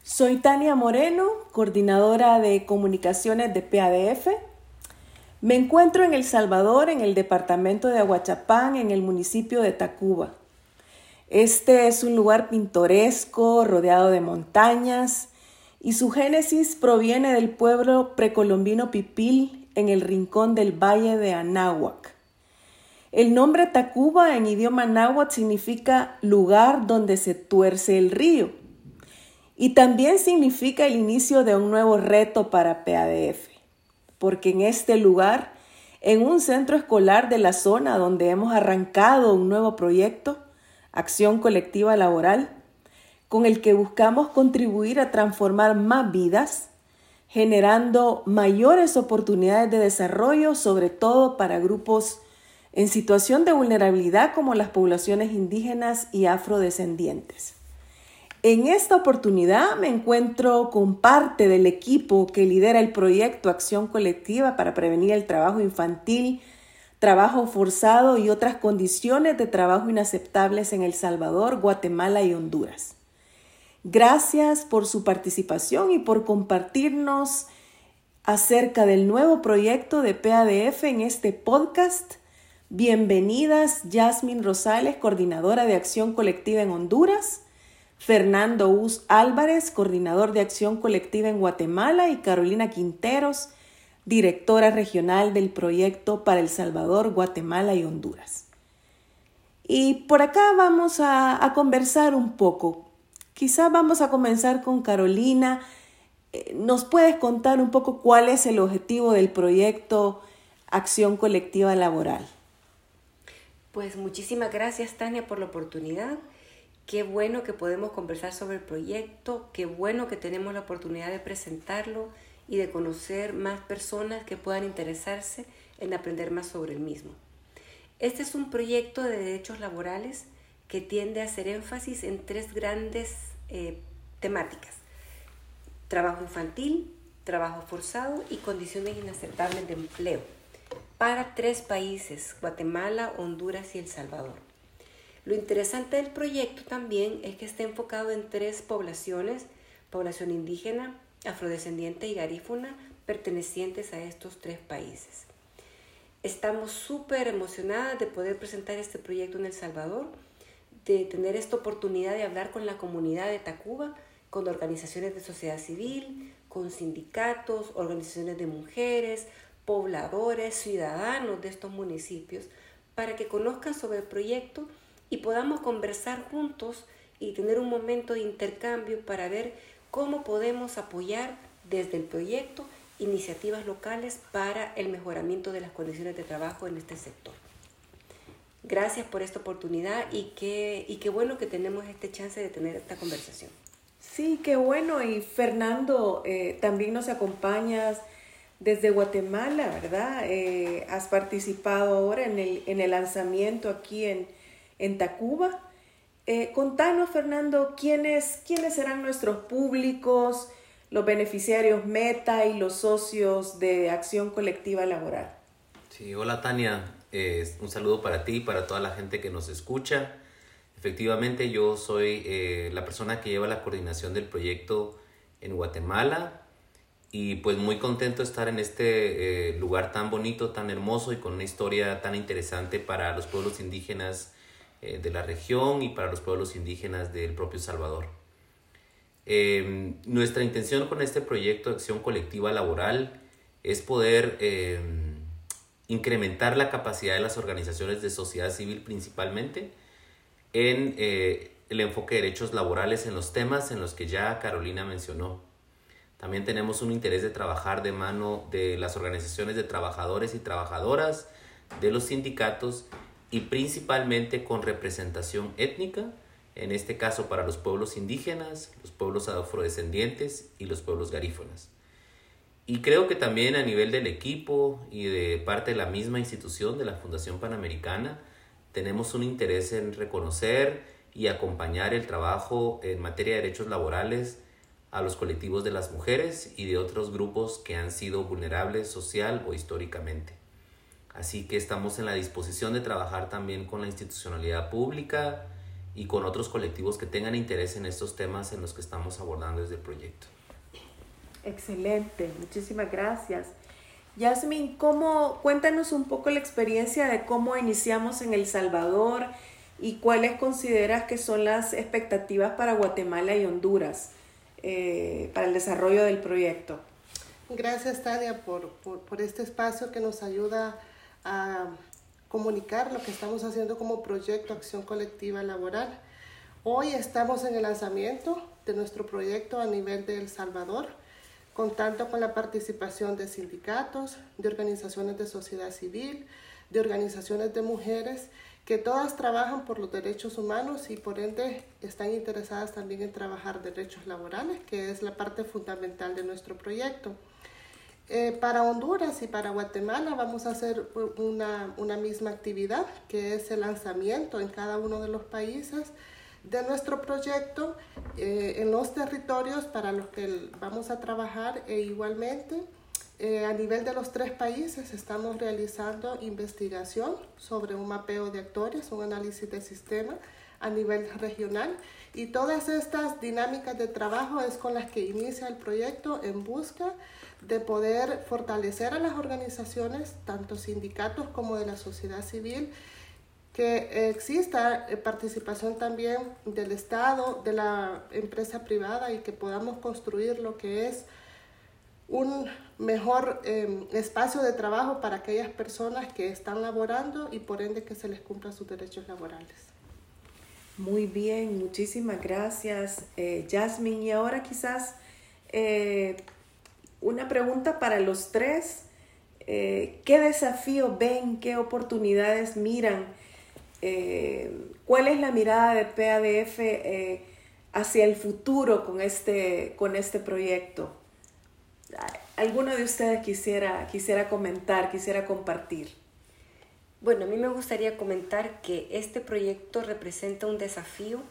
Soy Tania Moreno, coordinadora de comunicaciones de PADF. Me encuentro en El Salvador, en el departamento de Ahuachapán, en el municipio de Tacuba. Este es un lugar pintoresco, rodeado de montañas, y su génesis proviene del pueblo precolombino Pipil, en el rincón del valle de Anáhuac. El nombre Tacuba en idioma náhuatl significa lugar donde se tuerce el río. Y también significa el inicio de un nuevo reto para PADF, porque en este lugar, en un centro escolar de la zona donde hemos arrancado un nuevo proyecto, Acción Colectiva Laboral, con el que buscamos contribuir a transformar más vidas, generando mayores oportunidades de desarrollo, sobre todo para grupos en situación de vulnerabilidad como las poblaciones indígenas y afrodescendientes. En esta oportunidad me encuentro con parte del equipo que lidera el proyecto Acción Colectiva para prevenir el trabajo infantil, trabajo forzado y otras condiciones de trabajo inaceptables en El Salvador, Guatemala y Honduras. Gracias por su participación y por compartirnos acerca del nuevo proyecto de PADF en este podcast. Bienvenidas Yasmin Rosales, coordinadora de Acción Colectiva en Honduras, Fernando Uz Álvarez, coordinador de Acción Colectiva en Guatemala, y Carolina Quinteros, directora regional del proyecto para El Salvador, Guatemala y Honduras. Y por acá vamos a conversar un poco. Quizás vamos a comenzar con Carolina. ¿Nos puedes contar un poco cuál es el objetivo del proyecto Acción Colectiva Laboral? Pues muchísimas gracias, Tania, por la oportunidad. Qué bueno que podemos conversar sobre el proyecto, qué bueno que tenemos la oportunidad de presentarlo y de conocer más personas que puedan interesarse en aprender más sobre el mismo. Este es un proyecto de derechos laborales que tiende a hacer énfasis en tres grandes temáticas: trabajo infantil, trabajo forzado y condiciones inaceptables de empleo, para tres países: Guatemala, Honduras y El Salvador. Lo interesante del proyecto también es que está enfocado en tres poblaciones: población indígena, afrodescendiente y garífuna, pertenecientes a estos tres países. Estamos súper emocionadas de poder presentar este proyecto en El Salvador, de tener esta oportunidad de hablar con la comunidad de Tacuba, con organizaciones de sociedad civil, con sindicatos, organizaciones de mujeres, pobladores, ciudadanos de estos municipios, para que conozcan sobre el proyecto y podamos conversar juntos y tener un momento de intercambio para ver cómo podemos apoyar desde el proyecto iniciativas locales para el mejoramiento de las condiciones de trabajo en este sector. Gracias por esta oportunidad y qué bueno que tenemos este chance de tener esta conversación. Sí, qué bueno. Y Fernando, también nos acompañas desde Guatemala, ¿verdad? Has participado ahora en el lanzamiento aquí en Tacuba. Contanos, Fernando, ¿quiénes serán nuestros públicos, los beneficiarios meta y los socios de Acción Colectiva Laboral? Sí, hola Tania, un saludo para ti y para toda la gente que nos escucha. Efectivamente, yo soy la persona que lleva la coordinación del proyecto en Guatemala y pues muy contento de estar en este lugar tan bonito, tan hermoso y con una historia tan interesante para los pueblos indígenas de la región y para los pueblos indígenas del propio Salvador. Nuestra intención con este proyecto de Acción Colectiva Laboral es poder incrementar la capacidad de las organizaciones de sociedad civil, principalmente en el enfoque de derechos laborales en los temas en los que ya Carolina mencionó. También tenemos un interés de trabajar de mano de las organizaciones de trabajadores y trabajadoras, de los sindicatos y principalmente con representación étnica, en este caso para los pueblos indígenas, los pueblos afrodescendientes y los pueblos garífunas. Y creo que también a nivel del equipo y de parte de la misma institución de la Fundación Panamericana, tenemos un interés en reconocer y acompañar el trabajo en materia de derechos laborales a los colectivos de las mujeres y de otros grupos que han sido vulnerables social o históricamente. Así que estamos en la disposición de trabajar también con la institucionalidad pública y con otros colectivos que tengan interés en estos temas en los que estamos abordando desde el proyecto. Excelente, muchísimas gracias. Yasmin, cuéntanos un poco la experiencia de cómo iniciamos en El Salvador y cuáles consideras que son las expectativas para Guatemala y Honduras para el desarrollo del proyecto. Gracias, Tania, por este espacio que nos ayuda a comunicar lo que estamos haciendo como proyecto Acción Colectiva Laboral. Hoy estamos en el lanzamiento de nuestro proyecto a nivel de El Salvador, contando con la participación de sindicatos, de organizaciones de sociedad civil, de organizaciones de mujeres, que todas trabajan por los derechos humanos y por ende están interesadas también en trabajar derechos laborales, que es la parte fundamental de nuestro proyecto. Para Honduras y para Guatemala vamos a hacer una misma actividad, que es el lanzamiento en cada uno de los países de nuestro proyecto en los territorios para los que vamos a trabajar, e igualmente a nivel de los 3 países estamos realizando investigación sobre un mapeo de actores, un análisis de sistema a nivel regional, y todas estas dinámicas de trabajo es con las que inicia el proyecto en busca de poder fortalecer a las organizaciones, tanto sindicatos como de la sociedad civil, que exista participación también del Estado, de la empresa privada, y que podamos construir lo que es un mejor espacio de trabajo para aquellas personas que están laborando y por ende que se les cumplan sus derechos laborales. Muy bien, muchísimas gracias, Yasmin. Y ahora quizás una pregunta para los 3. ¿Qué desafíos ven, qué oportunidades miran? ¿Cuál es la mirada de PADF hacia el futuro con este proyecto? ¿Alguno de ustedes quisiera comentar, quisiera compartir? Bueno, a mí me gustaría comentar que este proyecto representa un desafío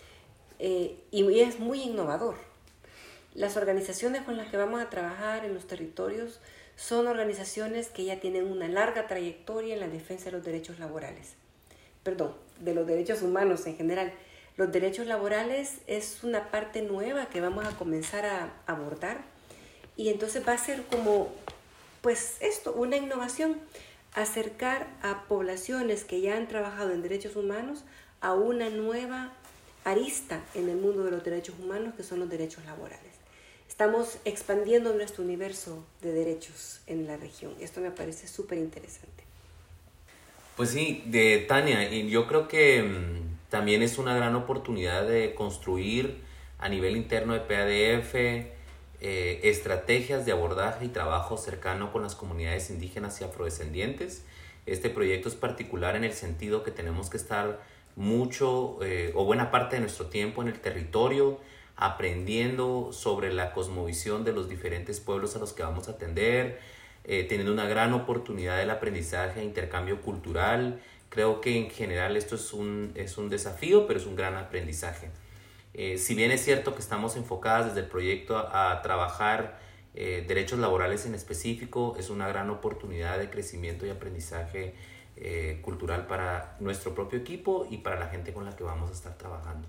y es muy innovador. Las organizaciones con las que vamos a trabajar en los territorios son organizaciones que ya tienen una larga trayectoria en la defensa de los derechos laborales. Perdón, de los derechos humanos en general. Los derechos laborales es una parte nueva que vamos a comenzar a abordar, y entonces va a ser como, pues esto, una innovación, acercar a poblaciones que ya han trabajado en derechos humanos a una nueva arista en el mundo de los derechos humanos, que son los derechos laborales. Estamos expandiendo nuestro universo de derechos en la región. Esto me parece súper interesante. Pues sí, Tania, y yo creo que también es una gran oportunidad de construir a nivel interno de PADF estrategias de abordaje y trabajo cercano con las comunidades indígenas y afrodescendientes. Este proyecto es particular en el sentido que tenemos que estar mucho o buena parte de nuestro tiempo en el territorio, aprendiendo sobre la cosmovisión de los diferentes pueblos a los que vamos a atender, teniendo una gran oportunidad del aprendizaje e intercambio cultural. Creo que en general esto es un desafío, pero es un gran aprendizaje. Si bien es cierto que estamos enfocadas desde el proyecto a trabajar derechos laborales en específico, es una gran oportunidad de crecimiento y aprendizaje cultural para nuestro propio equipo y para la gente con la que vamos a estar trabajando.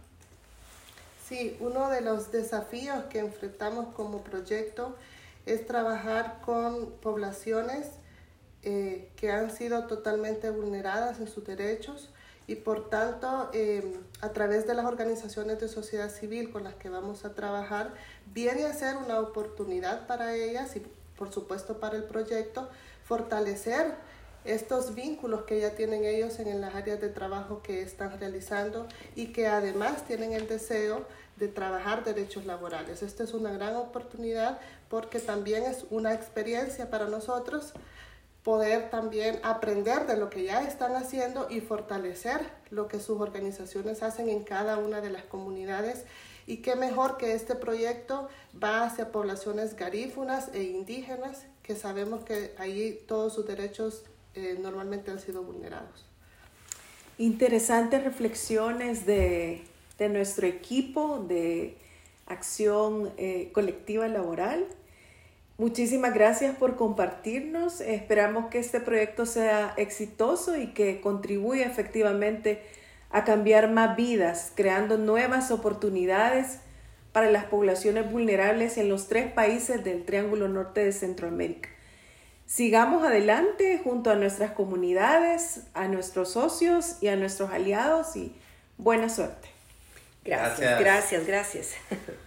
Sí, uno de los desafíos que enfrentamos como proyecto es trabajar con poblaciones que han sido totalmente vulneradas en sus derechos, y por tanto a través de las organizaciones de sociedad civil con las que vamos a trabajar viene a ser una oportunidad para ellas y por supuesto para el proyecto fortalecer estos vínculos que ya tienen ellos en las áreas de trabajo que están realizando y que además tienen el deseo de trabajar derechos laborales. Esta es una gran oportunidad porque también es una experiencia para nosotros poder también aprender de lo que ya están haciendo y fortalecer lo que sus organizaciones hacen en cada una de las comunidades. Y qué mejor que este proyecto va hacia poblaciones garífunas e indígenas, que sabemos que ahí todos sus derechos normalmente han sido vulnerados. Interesantes reflexiones de nuestro equipo de Acción Colectiva Laboral. Muchísimas gracias por compartirnos. Esperamos que este proyecto sea exitoso y que contribuya efectivamente a cambiar más vidas, creando nuevas oportunidades para las poblaciones vulnerables en los 3 países del Triángulo Norte de Centroamérica. Sigamos adelante junto a nuestras comunidades, a nuestros socios y a nuestros aliados y buena suerte. Gracias.